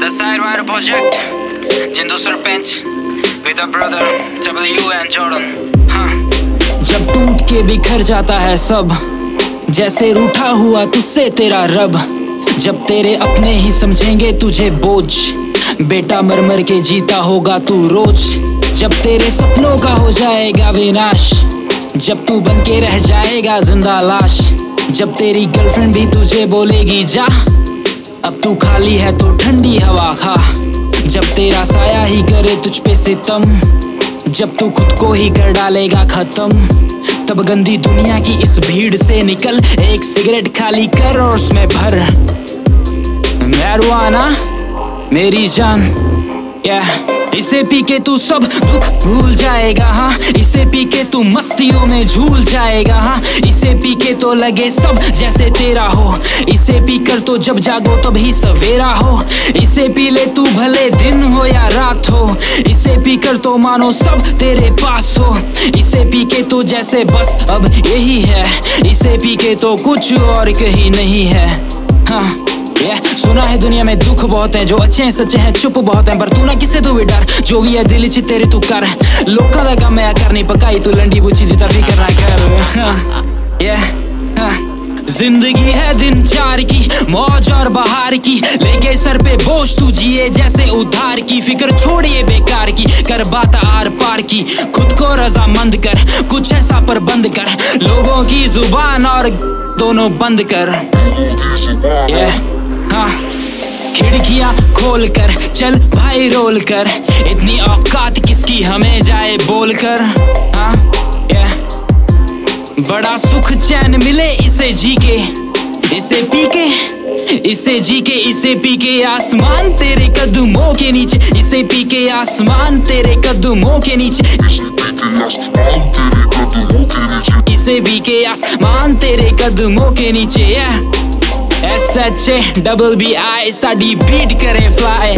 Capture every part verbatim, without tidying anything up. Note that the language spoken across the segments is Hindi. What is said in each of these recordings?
The Sidewire Project, Jindu Sarpanch, with a brother W and Jordan. हाँ। जब टूट के बिखर जाता है सब, जैसे रूठा हुआ तुझसे तेरा रब, जब तेरे अपने ही समझेंगे तुझे बोझ, बेटा मर मर के जीता होगा तू रोज, जब तेरे सपनों का हो जाएगा विनाश, जब तू बन के रह जाएगा जिंदा लाश, जब तेरी गर्लफ्रेंड भी तुझे बोलेगी जा, अब तू खाली है तो ठंडी हवा खा, जब तेरा साया ही करे तुझ पे सितम, जब तू खुद को ही कर डालेगा खत्म, तब गंदी दुनिया की इस भीड़ से निकल, एक सिगरेट खाली कर और उसमें भर मैरिजुआना मेरी जान, yeah। इसे पी के तू सब दुख भूल जाएगा, हाँ। इसे पी के तू मस्तियों में झूल जाएगा, हाँ। इसे पी के तो लगे सब जैसे तेरा हो, इसे पी कर तो जब जागो तब ही सवेरा हो, इसे पी ले तू भले दिन हो या रात हो, इसे पी कर तो मानो सब तेरे पास हो, इसे पी के तो जैसे बस अब यही है, इसे पी के तो कुछ और कहीं नहीं है, हाँ। Yeah, सुना है दुनिया में दुख बहुत है, जो अच्छे हैं सच्चे हैं चुप बहुत हैं, पर तू ना किसे तू भी डर, जो भी है दिल च तेरे तू कर, लोकां दा गम मैं करनी पकाई, तू लंडी बुची दी तां फिकर ना कर। yeah, जिंदगी है दिन चार की, मौज और बहार की, लेके सर पे बोझ तू जिए जैसे उधार की, फिक्र छोड़िए बेकार की, कर बात आर पार की, खुद को रजामंद कर, कुछ ऐसा प्रबंध कर, लोगों की जुबान और दोनों बंद कर, yeah। हाँ, खिड़कियाँ खोल कर चल भाई रोल कर, इतनी औकात किसकी हमें जाए बोल कर, हाँ, yeah। बड़ा सुख चैन मिले इसे जी के, इसे पी के, इसे जी के, इसे पी के आसमान तेरे कदमों के नीचे, इसे पी के आसमान तेरे कदमों के नीचे, इसे पी के आसमान तेरे कदमों के नीचे, yeah। S H A double B I साडी बीट करे फ्लाई,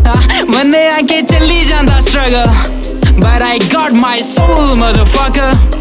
मन्ने आके चली जांदा struggle, but I got my soul motherfucker।